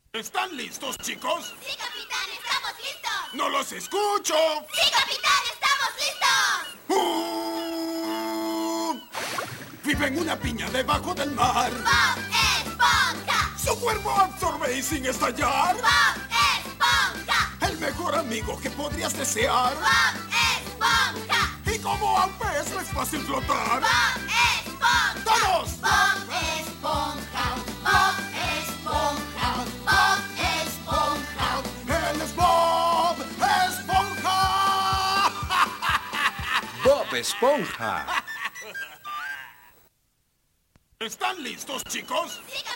¿Están listos, chicos? ¡Sí, capitán! ¡Estamos listos! ¡No los escucho! ¡Sí, capitán! ¡Estamos listos! Vive en una piña debajo del mar. ¡Bob Esponja! Su cuerpo absorbe y sin estallar. ¡Bob Esponja! El mejor amigo que podrías desear. ¡Bob Esponja! Y como a un pez no es fácil flotar. ¡Bob Esponja! ¡Todos! ¡Bob Esponja! ¡Bob Esponja! ¡Bob Esponja! ¡Él es Bob Esponja! Bob Esponja. ¿Están listos, chicos? ¡Sí,